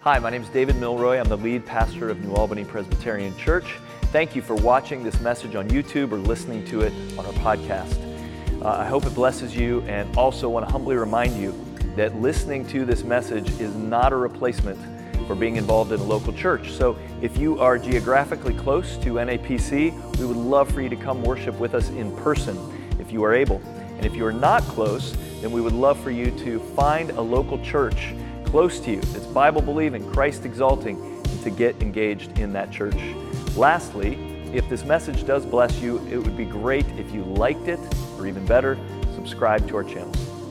Hi, my name is David Milroy. I'm the lead pastor of New Albany Presbyterian Church. Thank you for watching this message on YouTube or listening to it on our podcast. I hope it blesses you, and also want to humbly remind you that listening to this message is not a replacement for being involved in a local church. So if you are geographically close to NAPC, we would love for you to come worship with us in person if you are able. And if you are not close, then we would love for you to find a local church close to you that's Bible-believing, Christ-exalting, and to get engaged in that church. Lastly, if this message does bless you, it would be great if you liked it, or even better, subscribe to our channel.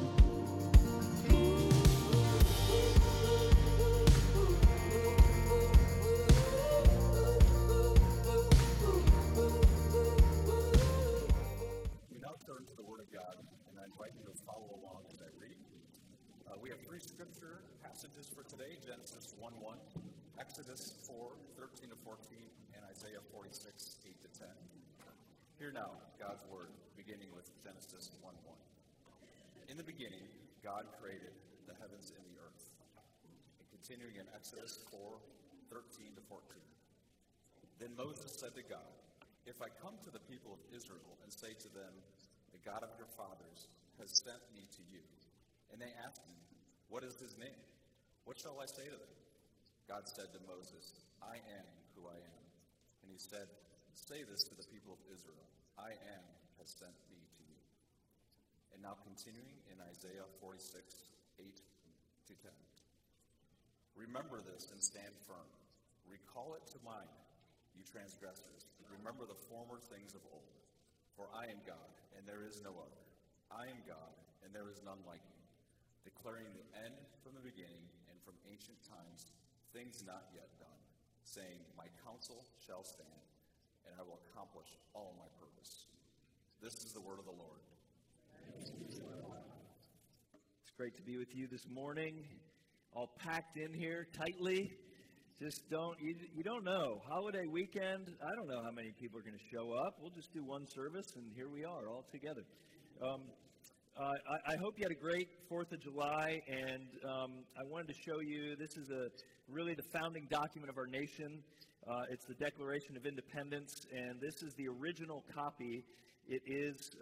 We now turn to the Word of God, and I invite you to follow along as I read. We have three scripture passages for today: Genesis 1:1, Exodus 4:13 to 14, and Isaiah 46, 8 to 10. Hear now God's Word, beginning with Genesis 1:1. In the beginning, God created the heavens and the earth. And continuing in Exodus 4:13 to 14. Then Moses said to God, "If I come to the people of Israel and say to them, 'The God of your fathers has sent me to you,' and they ask me, 'What is his name?' What shall I say to them?" God said to Moses, "I am who I am." And he said, "Say this to the people of Israel, 'I am has sent me to you.'" And now continuing in Isaiah 46, 8 to 10. "Remember this and stand firm. Recall it to mind, you transgressors. Remember the former things of old. For I am God, and there is no other. I am God, and there is none like me, declaring the end from the beginning, and from ancient times things not yet done, saying, my counsel shall stand, and I will accomplish all my purpose." This is the word of the Lord. It's great to be with you this morning, all packed in here tightly. Just you don't know. Holiday weekend, I don't know how many people are going to show up. We'll just do one service, and here we are all together. I hope you had a great 4th of July, and I wanted to show you, this is really the founding document of our nation. It's the Declaration of Independence, and this is the original copy. It is,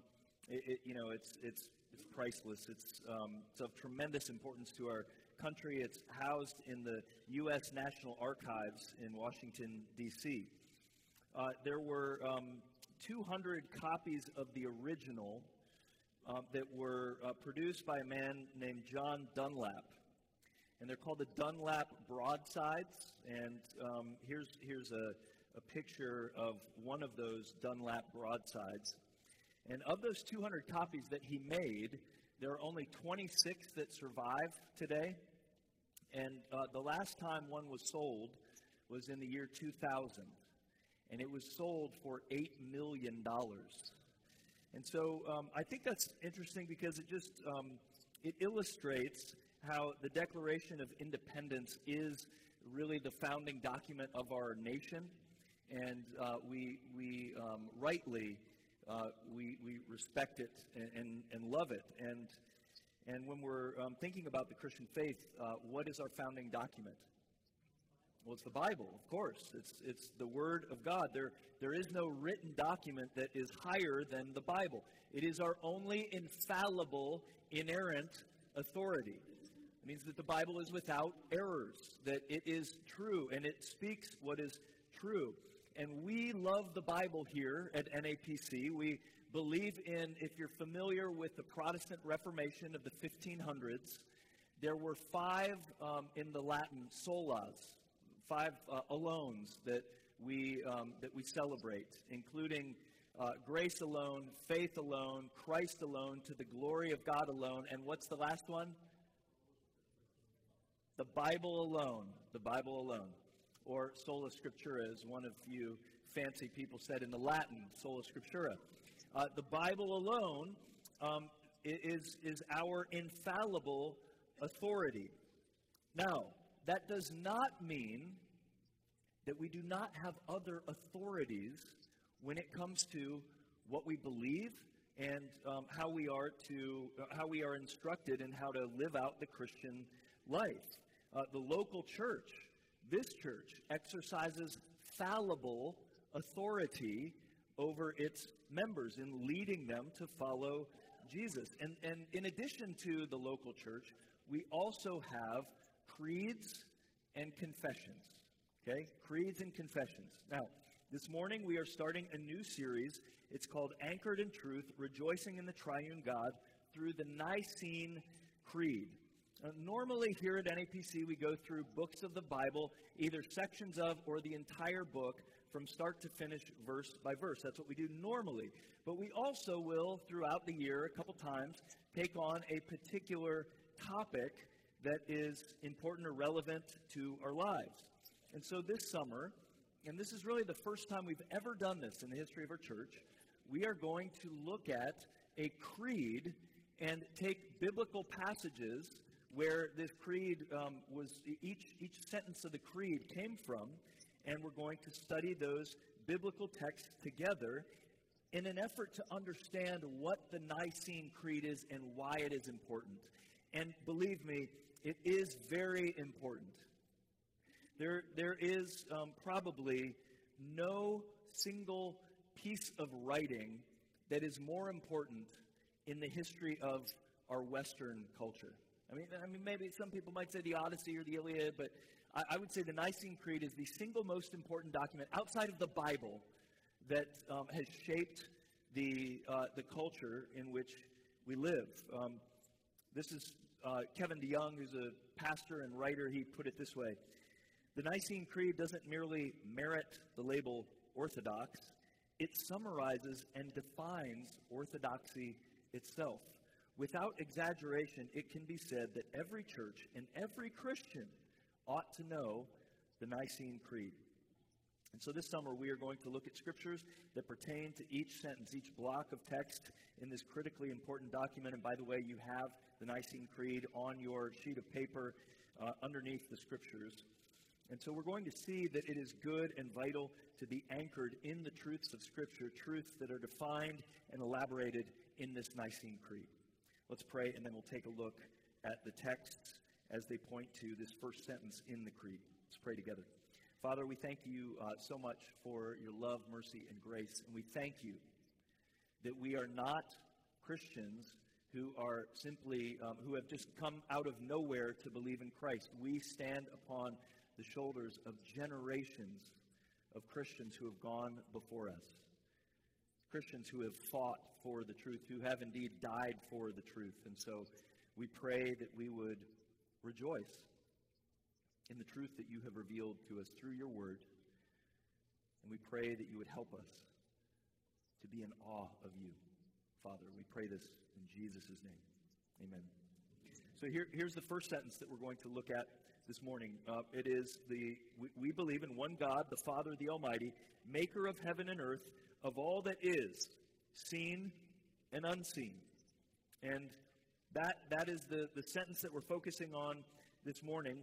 it's priceless. It's of tremendous importance to our country. It's housed in the U.S. National Archives in Washington, D.C. There were 200 copies of the original that were produced by a man named John Dunlap. And they're called the Dunlap Broadsides. And here's a picture of one of those Dunlap Broadsides. And of those 200 copies that he made, there are only 26 that survive today. And the last time one was sold was in the year 2000. And it was sold for $8 million. And so I think that's interesting because it illustrates how the Declaration of Independence is really the founding document of our nation. And we rightly respect it and love it. And when we're thinking about the Christian faith, what is our founding document? Well, it's the Bible, of course. It's the Word of God. There is no written document that is higher than the Bible. It is our only infallible, inerrant authority. It means that the Bible is without errors, that it is true, and it speaks what is true. And we love the Bible here at NAPC. We believe in, if you're familiar with the Protestant Reformation of the 1500s, there were 5 in the Latin solas, 5 alones that we celebrate, including grace alone, faith alone, Christ alone, to the glory of God alone, and what's the last one? The Bible alone. The Bible alone. Or sola scriptura, as one of you fancy people said in the Latin, sola scriptura. The Bible alone is our infallible authority. Now, that does not mean that we do not have other authorities when it comes to what we believe and how we are instructed in how to live out the Christian life. The local church, this church, exercises fallible authority over its members in leading them to follow Jesus. And in addition to the local church, we also have creeds and confessions. Okay? Creeds and confessions. Now, this morning we are starting a new series. It's called Anchored in Truth, Rejoicing in the Triune God through the Nicene Creed. Normally here at NAPC we go through books of the Bible, either sections of or the entire book from start to finish, verse by verse. That's what we do normally. But we also will, throughout the year, a couple times, take on a particular topic that is important or relevant to our lives. And so this summer, and this is really the first time we've ever done this in the history of our church, we are going to look at a creed and take biblical passages where this creed each sentence of the creed came from, and we're going to study those biblical texts together in an effort to understand what the Nicene Creed is and why it is important. And believe me, it is very important. There is probably no single piece of writing that is more important in the history of our Western culture. I mean, maybe some people might say the Odyssey or the Iliad, but I would say the Nicene Creed is the single most important document outside of the Bible that has shaped the culture in which we live. This is Kevin DeYoung, who's a pastor and writer. He put it this way: the Nicene Creed doesn't merely merit the label Orthodox, it summarizes and defines orthodoxy itself. Without exaggeration, it can be said that every church and every Christian ought to know the Nicene Creed. And so this summer we are going to look at scriptures that pertain to each sentence, each block of text in this critically important document. And by the way, you have the Nicene Creed on your sheet of paper underneath the scriptures. And so we're going to see that it is good and vital to be anchored in the truths of Scripture, truths that are defined and elaborated in this Nicene Creed. Let's pray, and then we'll take a look at the texts as they point to this first sentence in the Creed. Let's pray together. Father, we thank you so much for your love, mercy, and grace. And we thank you that we are not Christians who are simply, who have just come out of nowhere to believe in Christ. We stand upon the shoulders of generations of Christians who have gone before us. Christians who have fought for the truth, who have indeed died for the truth. And so we pray that we would rejoice in the truth that you have revealed to us through your word. And we pray that you would help us to be in awe of you, Father. We pray this in Jesus' name. Amen. So here's the first sentence that we're going to look at this morning. It is we believe in one God, the Father, the Almighty, maker of heaven and earth, of all that is, seen and unseen. And that is the sentence that we're focusing on this morning.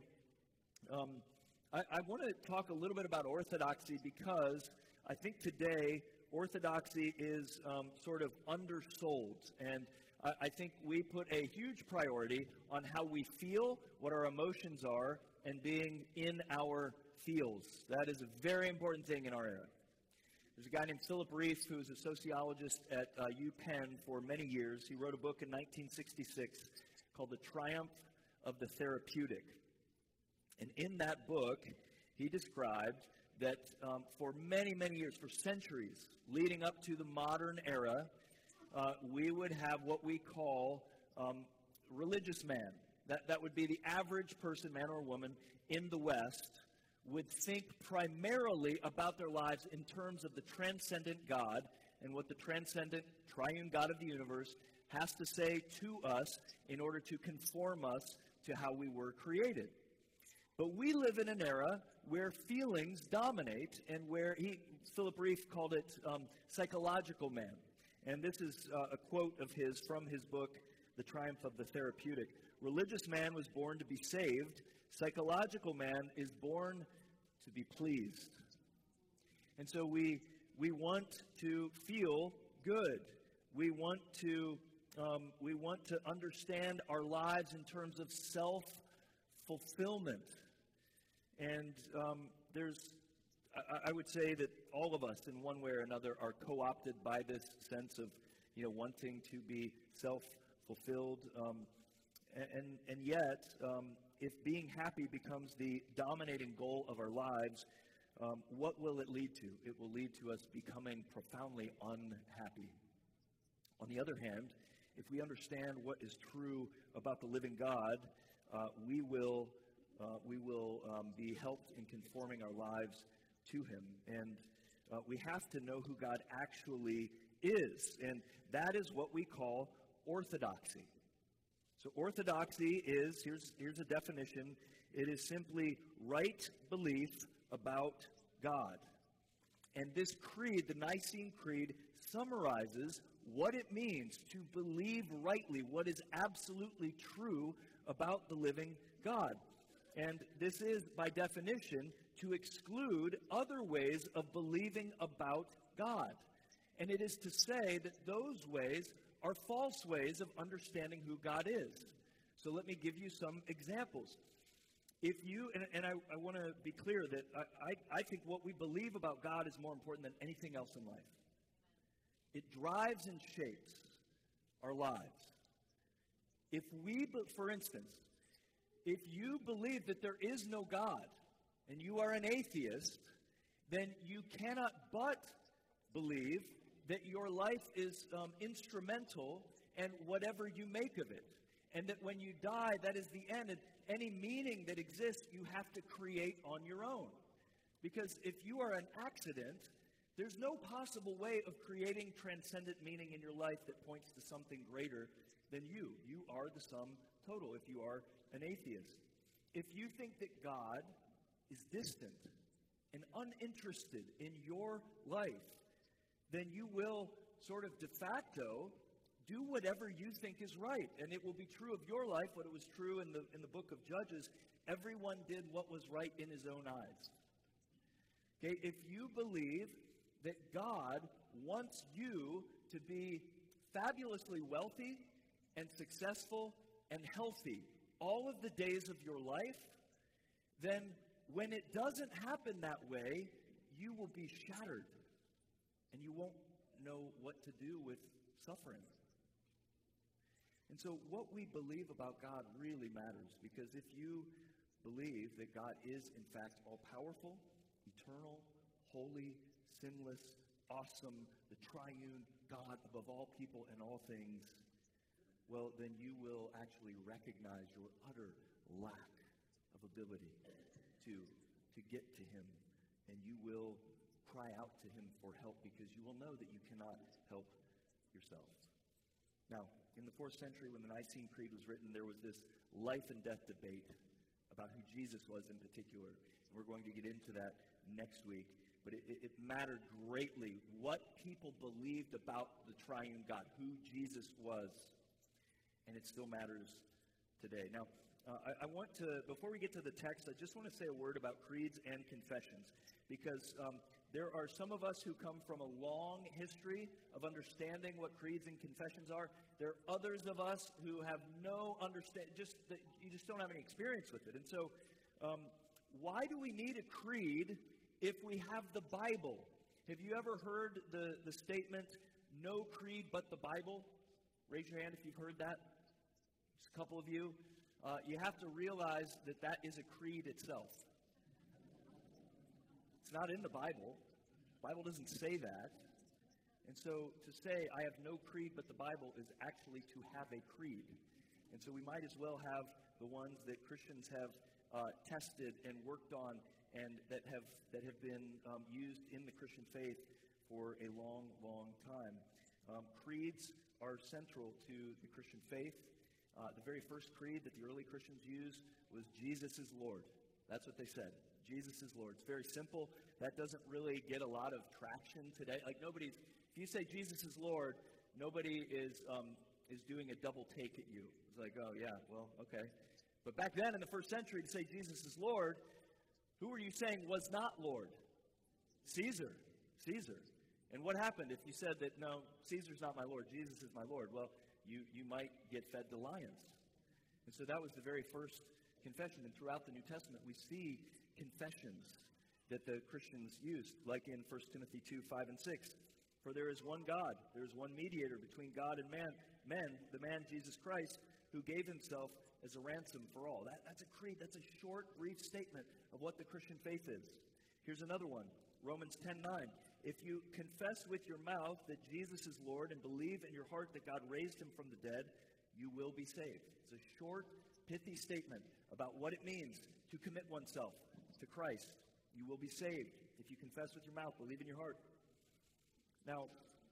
I want to talk a little bit about orthodoxy because I think today orthodoxy is sort of undersold. And I think we put a huge priority on how we feel, what our emotions are, and being in our feels. That is a very important thing in our era. There's a guy named Philip Reith who was a sociologist at UPenn for many years. He wrote a book in 1966 called The Triumph of the Therapeutic. And in that book, he described that for many, many years, for centuries, leading up to the modern era, we would have what we call religious man. That would be the average person, man or woman, in the West, would think primarily about their lives in terms of the transcendent God and what the transcendent triune God of the universe has to say to us in order to conform us to how we were created. But we live in an era where feelings dominate and where Philip Reith called it psychological man. And this is a quote of his from his book, The Triumph of the Therapeutic. Religious man was born to be saved. Psychological man is born to be pleased. And so we want to feel good. We want to understand our lives in terms of fulfillment. And I would say that all of us, in one way or another, are co-opted by this sense of, wanting to be self-fulfilled. And yet, if being happy becomes the dominating goal of our lives, what will it lead to? It will lead to us becoming profoundly unhappy. On the other hand, if we understand what is true about the living God, we will be helped in conforming our lives to Him. And we have to know who God actually is. And that is what we call orthodoxy. So orthodoxy is, here's a definition, it is simply right belief about God. And this creed, the Nicene Creed, summarizes what it means to believe rightly, what is absolutely true about the living God. And this is, by definition, to exclude other ways of believing about God. And it is to say that those ways are false ways of understanding who God is. So let me give you some examples. If you, and I want to be clear that I think what we believe about God is more important than anything else in life. It drives and shapes our lives. If we, for instance, if you believe that there is no God and you are an atheist, then you cannot but believe that your life is instrumental in whatever you make of it. And that when you die, that is the end. And any meaning that exists, you have to create on your own. Because if you are an accident, there's no possible way of creating transcendent meaning in your life that points to something greater than you. You are the sum total if you are an atheist. If you think that God is distant and uninterested in your life, then you will sort of de facto do whatever you think is right. And it will be true of your life what it was true in the book of Judges. Everyone did what was right in his own eyes. Okay, if you believe that God wants you to be fabulously wealthy and successful and healthy all of the days of your life, then when it doesn't happen that way, you will be shattered. And you won't know what to do with suffering. And so what we believe about God really matters, because if you believe that God is, in fact, all-powerful, eternal, holy, sinless, awesome, the triune God above all people and all things, well, then you will actually recognize your utter lack of ability to get to Him. And you will cry out to Him for help, because you will know that you cannot help yourselves. Now, in the 4th century, when the Nicene Creed was written, there was this life and death debate about who Jesus was in particular. And we're going to get into that next week. But it mattered greatly what people believed about the triune God, who Jesus was. And it still matters today. Now, I want to, before we get to the text, I just want to say a word about creeds and confessions. Because there are some of us who come from a long history of understanding what creeds and confessions are. There are others of us who have no understanding, you just don't have any experience with it. And so, why do we need a creed if we have the Bible? Have you ever heard the statement, no creed but the Bible? Raise your hand if you've heard that. Just a couple of you. You have to realize that that is a creed itself. It's not in the Bible. The Bible doesn't say that. And so to say, I have no creed but the Bible, is actually to have a creed. And so we might as well have the ones that Christians have tested and worked on, and that have been used in the Christian faith for a long, long time. Creeds are central to the Christian faith. The very first creed that the early Christians used was Jesus is Lord. That's what they said. Jesus is Lord. It's very simple. That doesn't really get a lot of traction today. Like if you say Jesus is Lord, nobody is doing a double take at you. It's like, oh yeah, well, okay. But back then in the first century, to say Jesus is Lord, who were you saying was not Lord? Caesar. And what happened if you said that, no, Caesar's not my Lord, Jesus is my Lord? Well, you might get fed to lions. And so that was the very first confession. And throughout the New Testament, we see confessions that the Christians used, like in 1 Timothy 2, 5, and 6. For there is one God, there is one mediator between God and men, the man Jesus Christ, who gave himself as a ransom for all. That's a creed. That's a short, brief statement of what the Christian faith is. Here's another one, Romans 10:9. If you confess with your mouth that Jesus is Lord and believe in your heart that God raised him from the dead, you will be saved. It's a short, pithy statement about what it means to commit oneself to Christ. You will be saved if you confess with your mouth, believe in your heart. Now,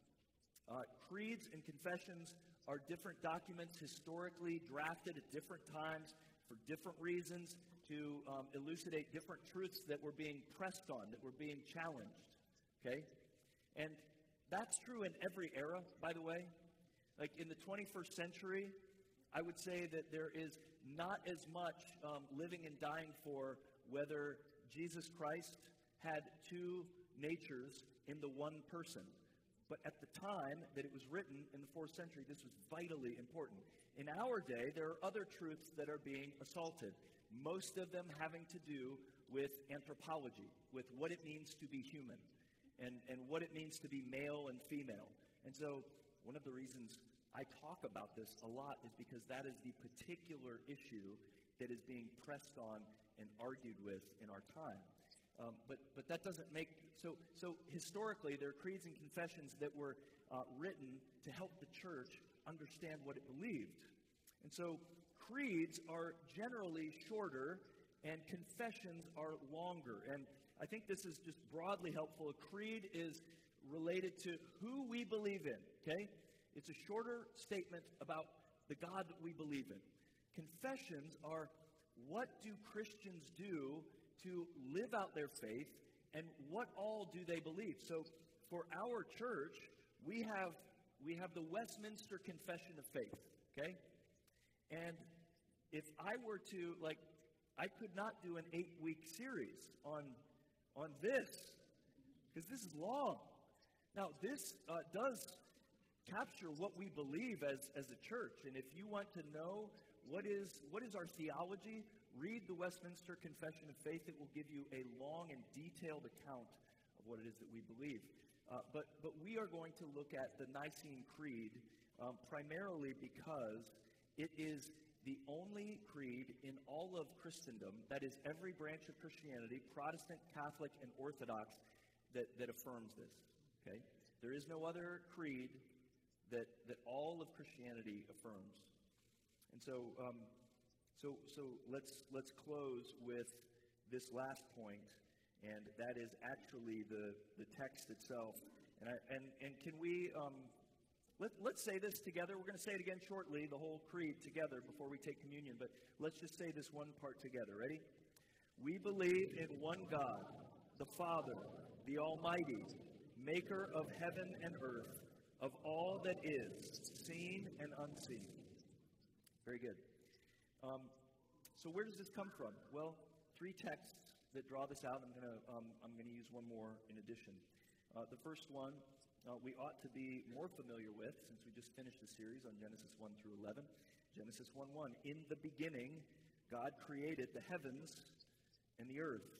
creeds and confessions are different documents historically drafted at different times for different reasons to elucidate different truths that were being pressed on, that were being challenged. Okay? And that's true in every era, by the way. Like in the 21st century, I would say that there is not as much living and dying for whether Jesus Christ had two natures in the one person. But at the time that it was written in the 4th century, this was vitally important. In our day, there are other truths that are being assaulted, most of them having to do with anthropology, with what it means to be human, and what it means to be male and female. And so one of the reasons I talk about this a lot is because that is the particular issue that is being pressed on and argued with in our time. But that doesn't make... So historically, there are creeds and confessions that were written to help the church understand what it believed. And so creeds are generally shorter and confessions are longer. And I think this is just broadly helpful. A creed is related to who we believe in, okay? It's a shorter statement about the God that we believe in. Confessions are, what do Christians do to live out their faith, and what all do they believe? So for our church, we have the Westminster Confession of Faith, okay? And if I were to, I could not do an 8-week series on this, because this is long. Now, this does capture what we believe as a church, and if you want to know what is our theology, read the Westminster Confession of Faith. It will give you a long and detailed account of what it is that we believe. But we are going to look at the Nicene Creed primarily because it is the only creed in all of Christendom, that is every branch of Christianity, Protestant, Catholic, and Orthodox, that affirms this. Okay? There is no other creed that all of Christianity affirms. And so let's close with this last point, and that is actually the text itself. And can we let's say this together. We're going to say it again shortly, the whole creed together before we take communion. But let's just say this one part together. Ready? We believe in one God, the Father, the Almighty, maker of heaven and earth, of all that is, seen and unseen. Very good. So where does this come from? Well, 3 texts that draw this out. I'm going to use one more in addition. The first one we ought to be more familiar with, since we just finished the series on Genesis 1 through 11. Genesis 1:1. In the beginning, God created the heavens and the earth.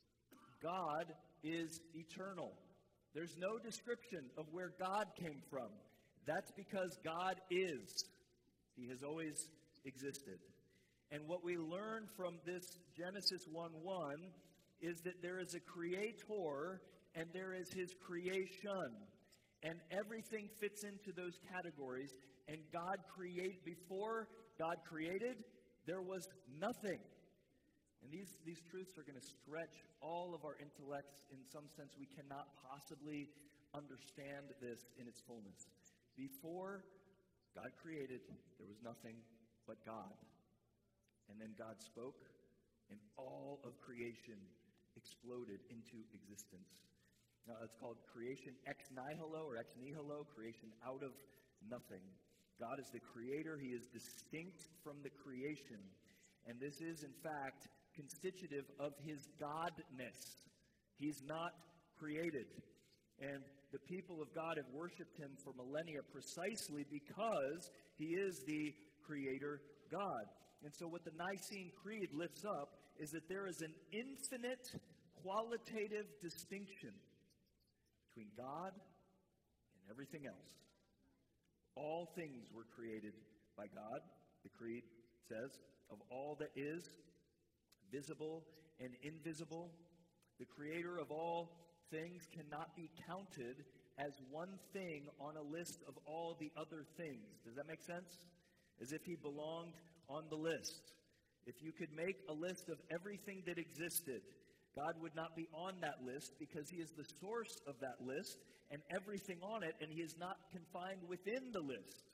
God is eternal. There's no description of where God came from. That's because God is. He has always existed. And what we learn from this Genesis 1:1 is that there is a creator and there is his creation. And everything fits into those categories. And before God created, there was nothing. And these truths are going to stretch all of our intellects. In some sense, we cannot possibly understand this in its fullness. Before God created, there was nothing but God. And then God spoke, and all of creation exploded into existence. Now, it's called creation ex nihilo or ex nihilo, creation out of nothing. God is the creator. He is distinct from the creation. And this is, in fact, constitutive of his godness. He's not created. And the people of God have worshipped him for millennia precisely because he is the creator God. And so what the Nicene Creed lifts up is that there is an infinite qualitative distinction between God and everything else. All things were created by God, the Creed says, of all that is, visible and invisible. The creator of all things cannot be counted as one thing on a list of all the other things. Does that make sense? As if he belonged on the list. If you could make a list of everything that existed, God would not be on that list because he is the source of that list and everything on it, and he is not confined within the list.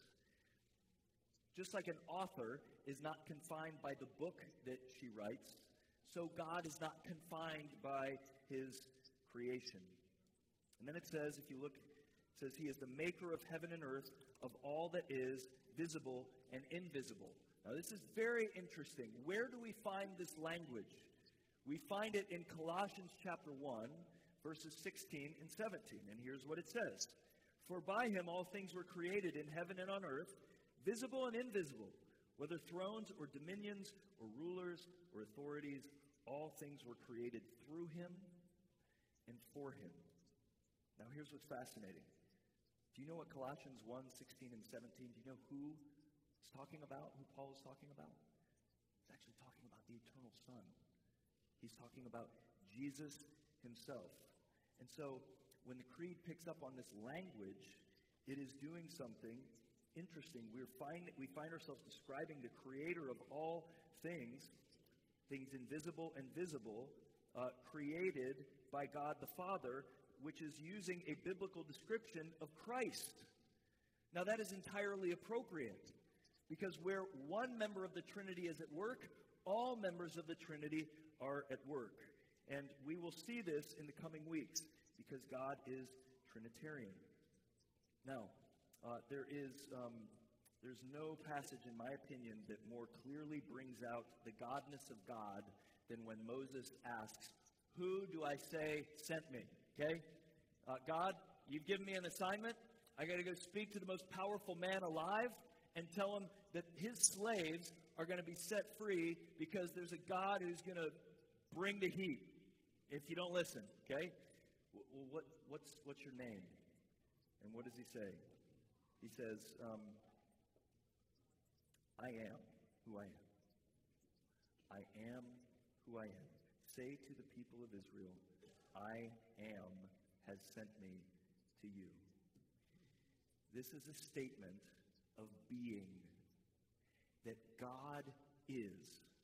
Just like an author is not confined by the book that she writes, so God is not confined by his creation. And then it says, if you look, it says, he is the maker of heaven and earth, of all that is visible and invisible. Now, this is very interesting. Where do we find this language? We find it in Colossians chapter 1, verses 16 and 17. And here's what it says. For by him all things were created in heaven and on earth, visible and invisible, whether thrones or dominions or rulers or authorities, all things were created through him and for him. Now here's what's fascinating. Do you know what Colossians 1, 16 and 17, do you know who it's talking about, who Paul is talking about? It's actually talking about the eternal Son. He's talking about Jesus himself. And so when the Creed picks up on this language, it is doing something interesting. We find ourselves describing the creator of all things invisible and visible, created by God the Father, which is using a biblical description of Christ. Now that is entirely appropriate, because where one member of the Trinity is at work, all members of the Trinity are at work. And we will see this in the coming weeks, because God is Trinitarian. Now, there's no passage, in my opinion, that more clearly brings out the godness of God than when Moses asks, who do I say sent me? Okay? God, you've given me an assignment. I got to go speak to the most powerful man alive and tell him that his slaves are going to be set free because there's a God who's going to bring the heat if you don't listen. Okay? Well, what's your name? And what does he say? He says, I am who I am. I am who I am. Say to the people of Israel, I am has sent me to you. This is a statement of being, that God is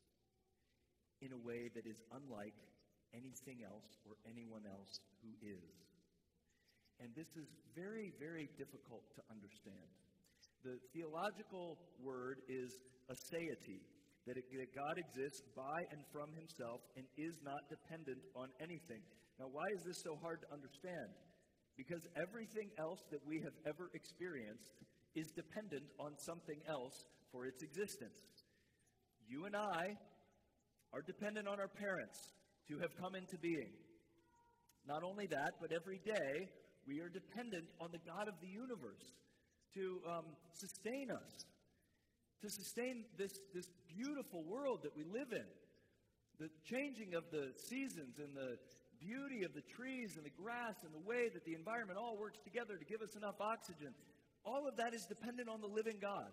in a way that is unlike anything else or anyone else who is. And this is very, very difficult to understand. The theological word is aseity, that God exists by and from himself and is not dependent on anything. Now, why is this so hard to understand? Because everything else that we have ever experienced is dependent on something else for its existence. You and I are dependent on our parents to have come into being. Not only that, but every day we are dependent on the God of the universe to sustain us, to sustain this beautiful world that we live in. The changing of the seasons and the beauty of the trees and the grass and the way that the environment all works together to give us enough oxygen. All of that is dependent on the living God.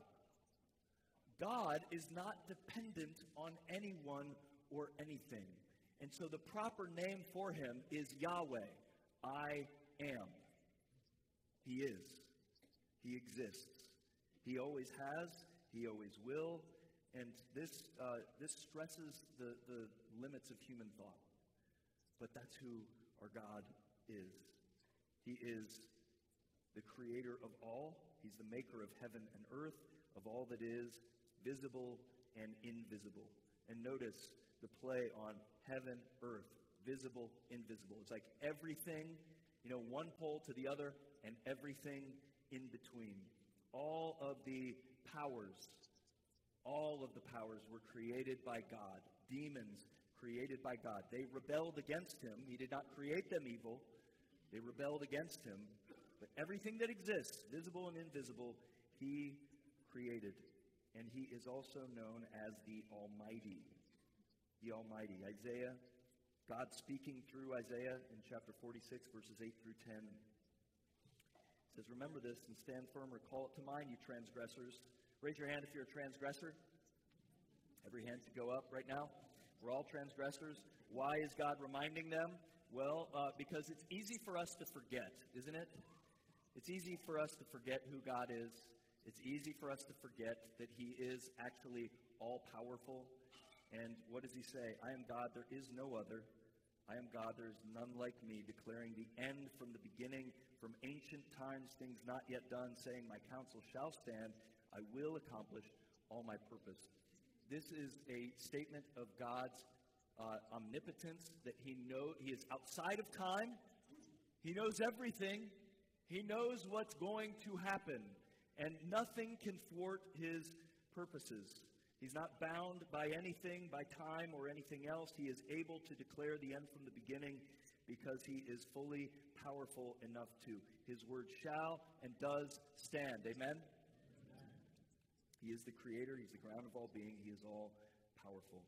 God is not dependent on anyone or anything. And so the proper name for him is Yahweh. I am. He is. He exists. He always has. He always will. And this stresses the limits of human thought. But that's who our God is. He is the creator of all. He's the maker of heaven and earth, of all that is visible and invisible. And notice the play on heaven, earth, visible, invisible. It's like everything, one pole to the other, and everything in between. All of the powers were created by God. Demons created by God. They rebelled against him. He did not create them evil. They rebelled against him. But everything that exists, visible and invisible, he created. and he is also known as the Almighty. The Almighty. Isaiah, God speaking through Isaiah in chapter 46, verses 8 through 10. It says, remember this and stand firm, or call it to mind, you transgressors. Raise your hand if you're a transgressor. Every hand should go up right now. We're all transgressors. Why is God reminding them? Well, because it's easy for us to forget, isn't it? It's easy for us to forget who God is. It's easy for us to forget that he is actually all-powerful. And what does he say? I am God, there is no other. I am God, there is none like me, declaring the end from the beginning, from ancient times, things not yet done, saying, my counsel shall stand, I will accomplish all my purpose. This is a statement of God's omnipotence, that he is outside of time. He knows everything. He knows what's going to happen, and nothing can thwart his purposes. He's not bound by anything, by time or anything else. He is able to declare the end from the beginning because he is fully powerful enough to. His word shall and does stand. Amen? He is the creator. He's the ground of all being. He is all powerful.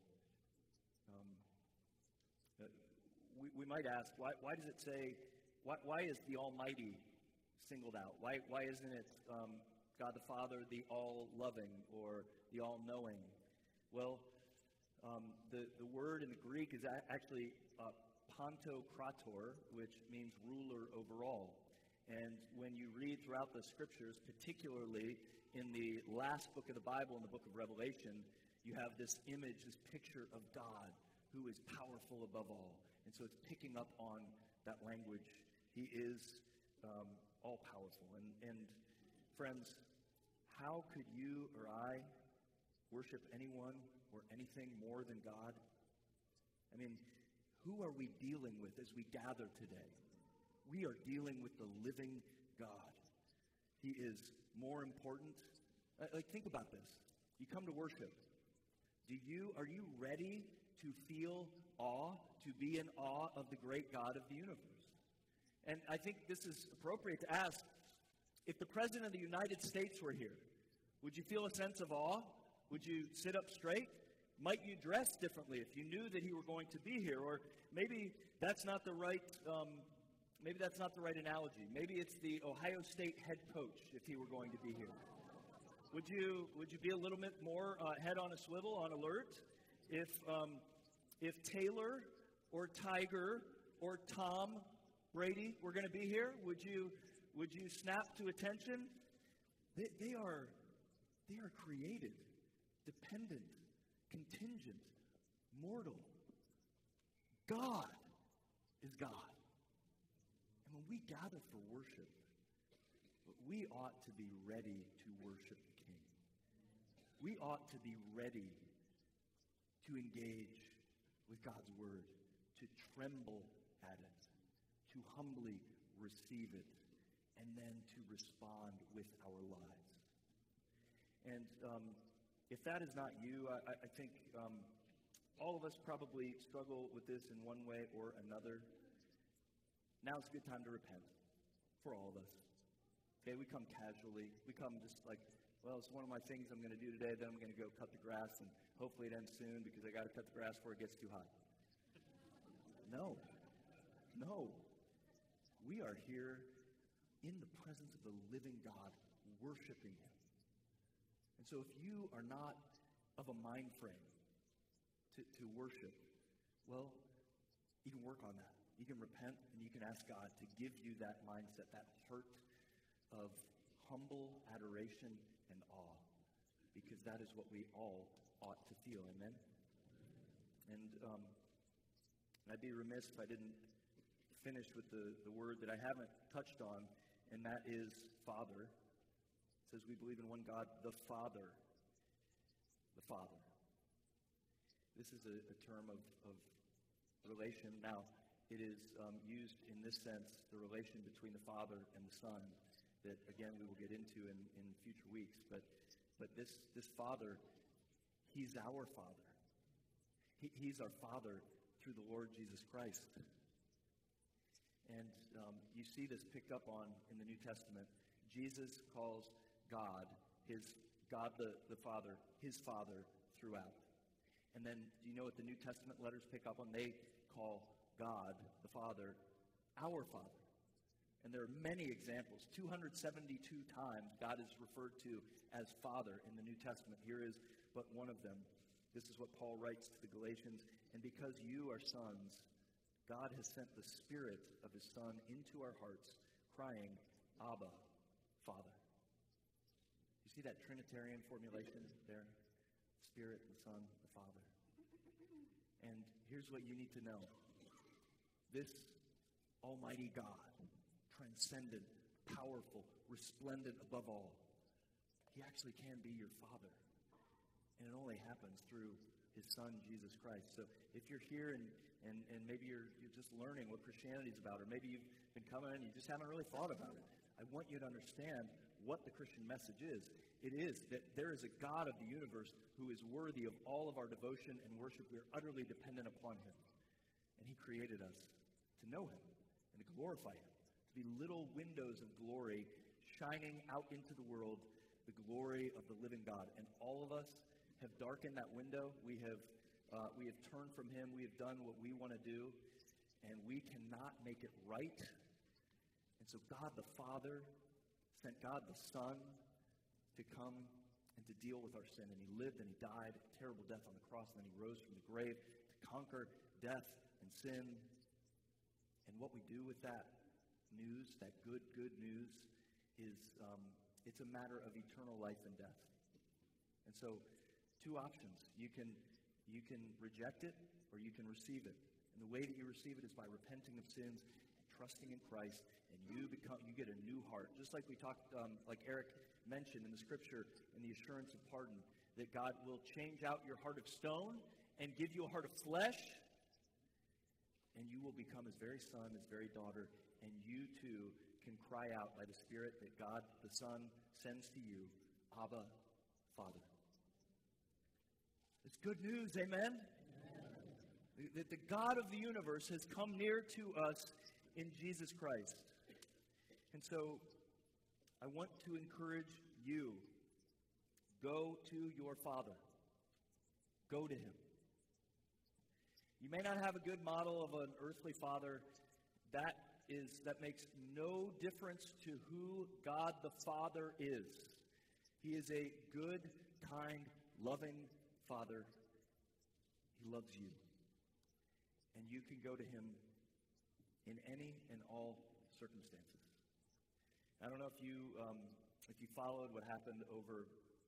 We might ask, why does it say, why is the Almighty singled out? Why isn't it God the Father, the all-loving, or the all-knowing? Well, the word in the Greek is actually pantokrator, which means ruler over all. And when you read throughout the Scriptures, particularly in the last book of the Bible, in the book of Revelation, you have this image, this picture of God who is powerful above all. And so it's picking up on that language. He is all-powerful. And friends, how could you or I worship anyone or anything more than God? I mean, who are we dealing with as we gather today? We are dealing with the living God. He is more important. Think about this. You come to worship. Are you ready to feel awe, to be in awe of the great God of the universe? And I think this is appropriate to ask, if the President of the United States were here, would you feel a sense of awe? Would you sit up straight? Might you dress differently if you knew that he were going to be here? Or maybe that's not the right analogy. Maybe it's the Ohio State head coach if he were going to be here. Would you be a little bit more head on a swivel, on alert? If Taylor or Tiger or Tom Brady were going to be here, would you snap to attention? They are created, dependent, contingent, mortal. God is God. And when we gather for worship, we ought to be ready to worship the King. We ought to be ready to engage with God's word, to tremble at it, to humbly receive it, and then to respond with our lives. And if that is not you, I think all of us probably struggle with this in one way or another. Now's a good time to repent for all of us. Okay, we come casually. We come just like, well, it's one of my things I'm going to do today, then I'm going to go cut the grass, and hopefully it ends soon because I got to cut the grass before it gets too hot. No. We are here in the presence of the living God, worshiping him. And so if you are not of a mind frame to worship, well, you can work on that. You can repent, and you can ask God to give you that mindset, that heart of humble adoration and awe, because that is what we all ought to feel. Amen? And I'd be remiss if I didn't finish with the word that I haven't touched on, and that is Father. It says we believe in one God, the Father. The Father. This is a term of relation. Now, it is used in this sense, the relation between the Father and the Son, that, again, we will get into in future weeks. But this Father, he's our Father. He's our Father through the Lord Jesus Christ. And you see this picked up on in the New Testament. Jesus calls God his God the Father, his Father throughout. And then, do you know what the New Testament letters pick up on? They call God, the Father, our Father. And there are many examples. 272 times God is referred to as Father in the New Testament. Here is but one of them. This is what Paul writes to the Galatians. And because you are sons, God has sent the Spirit of his Son into our hearts, crying, Abba, Father. You see that Trinitarian formulation there? Spirit, the Son, the Father. And here's what you need to know. This Almighty God, transcendent, powerful, resplendent above all, he actually can be your Father. And it only happens through his Son, Jesus Christ. So if you're here and maybe you're just learning what Christianity is about, or maybe you've been coming and you just haven't really thought about it, I want you to understand what the Christian message is. It is that there is a God of the universe who is worthy of all of our devotion and worship. We are utterly dependent upon him. And he created us to know him and to glorify him, to be little windows of glory shining out into the world, the glory of the living God. And all of us have darkened that window. We have turned from him. We have done what we want to do, and we cannot make it right. And so God the Father sent God the Son to come and to deal with our sin. And he lived and he died a terrible death on the cross, and then he rose from the grave to conquer death and sin. And what we do with that news, that good news, is it's a matter of eternal life and death. And so, two options. You can reject it, or you can receive it. And the way that you receive it is by repenting of sins, trusting in Christ, and you get a new heart. Just like we talked, like Eric mentioned in the scripture, in the assurance of pardon, that God will change out your heart of stone and give you a heart of flesh, and you will become his very son, his very daughter, and you too can cry out by the Spirit that God the Son sends to you, Abba, Father. It's good news, amen? That the God of the universe has come near to us in Jesus Christ. And so, I want to encourage you, go to your Father. Go to him. You may not have a good model of an earthly father. That makes no difference to who God the Father is. He is a good, kind, loving Father. He loves you. And you can go to him in any and all circumstances. I don't know if you followed what happened over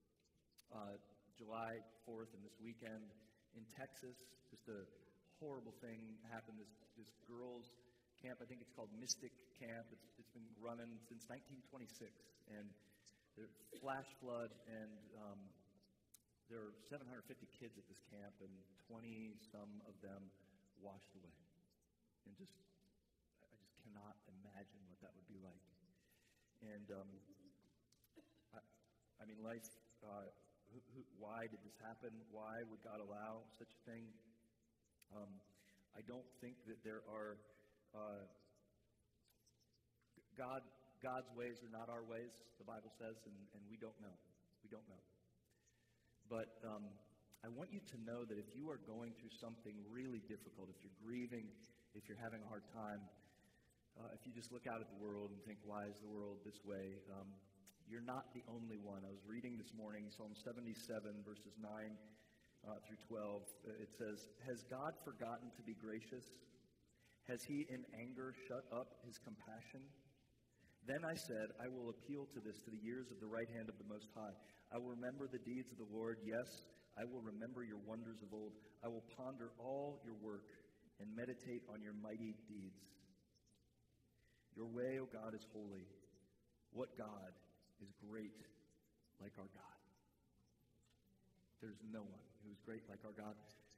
July 4th and this weekend in Texas. Just a horrible thing happened. This girls' camp, I think it's called Mystic Camp. It's been running since 1926, and there's flash flood, and there are 750 kids at this camp, and 20-some of them washed away. And I just cannot imagine what that would be like. And I mean, life. Why did this happen? Why would God allow such a thing? I don't think that there are God's ways are not our ways, the Bible says, and we don't know. We don't know. But I want you to know that if you are going through something really difficult, if you're grieving, if you're having a hard time, if you just look out at the world and think, why is the world this way? You're not the only one. I was reading this morning Psalm 77, verses 9 through 12. It says, "Has God forgotten to be gracious? Has he in anger shut up his compassion? Then I said, I will appeal to the years of the right hand of the Most High. I will remember the deeds of the Lord. Yes, I will remember your wonders of old. I will ponder all your work and meditate on your mighty deeds. Your way, O God, is holy. What God is great like our God?" There's no one who is great like our God.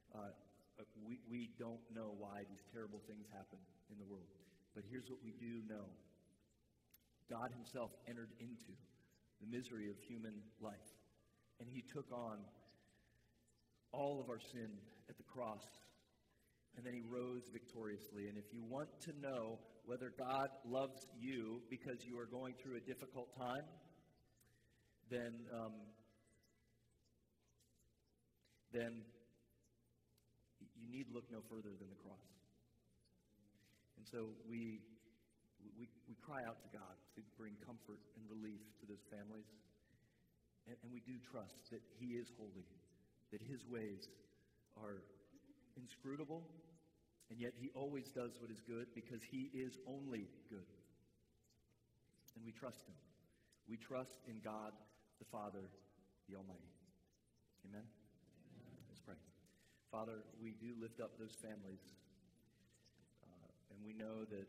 We don't know why these terrible things happen in the world. But here's what we do know. God himself entered into the misery of human life. And he took on all of our sin at the cross. And then he rose victoriously. And if you want to know whether God loves you because you are going through a difficult time, then then you need look no further than the cross. And so we cry out to God to bring comfort and relief to those families. And we do trust that He is holy, that His ways are inscrutable, and yet He always does what is good because He is only good. And we trust Him. We trust in God the Father, the Almighty. Amen? Let's pray. Father, we do lift up those families, and we know that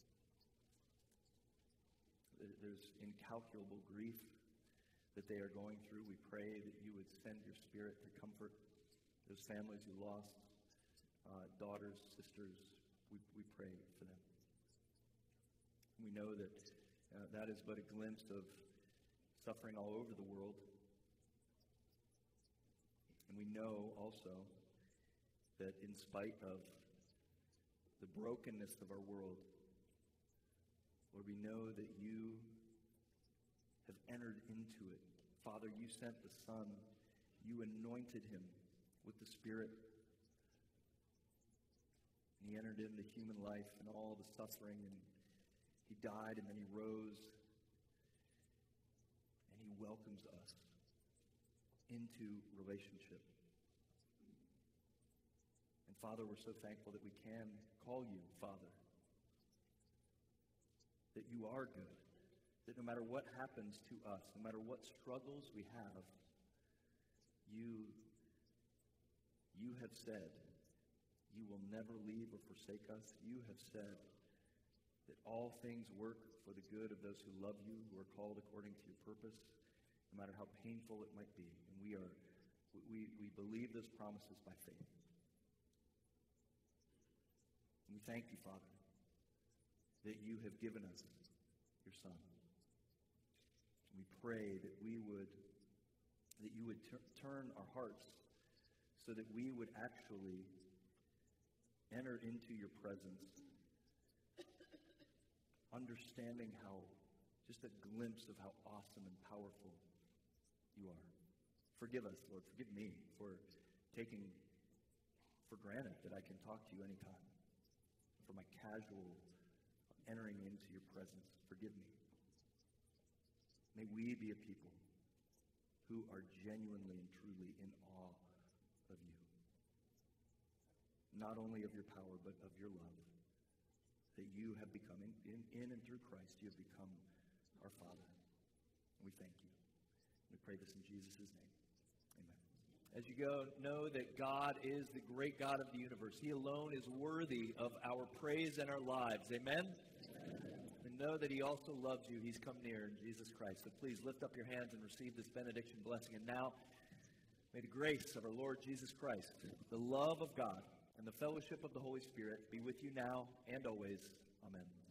there's incalculable grief that they are going through. We pray that you would send your Spirit to comfort those families who lost daughters, sisters. We pray for them. We know that that is but a glimpse of suffering all over the world. And we know also that in spite of the brokenness of our world, Lord, we know that you have entered into it. Father, you sent the Son. You anointed him with the Spirit. And he entered into human life and all the suffering, and he died, and then he rose, and he welcomes us into relationship. And Father, we're so thankful that we can call you Father, that you are good, that no matter what happens to us, no matter what struggles we have, you have said you will never leave or forsake us. You have said that all things work for the good of those who love you, who are called according to your purpose, no matter how painful it might be. And we believe those promises by faith. And we thank you, Father, that you have given us your Son. We pray that you would turn our hearts so that we would actually enter into your presence, understanding just a glimpse of how awesome and powerful you are. Forgive us, Lord. Forgive me for taking for granted that I can talk to you anytime, for my casual entering into your presence. Forgive me. May we be a people who are genuinely and truly in awe of you. Not only of your power, but of your love. That you have become, in and through Christ, you have become our Father. And we thank you. We pray this in Jesus' name. Amen. As you go, know that God is the great God of the universe. He alone is worthy of our praise and our lives. Amen? And know that he also loves you. He's come near in Jesus Christ. So please lift up your hands and receive this benediction blessing. And now, may the grace of our Lord Jesus Christ, the love of God, and the fellowship of the Holy Spirit be with you now and always. Amen.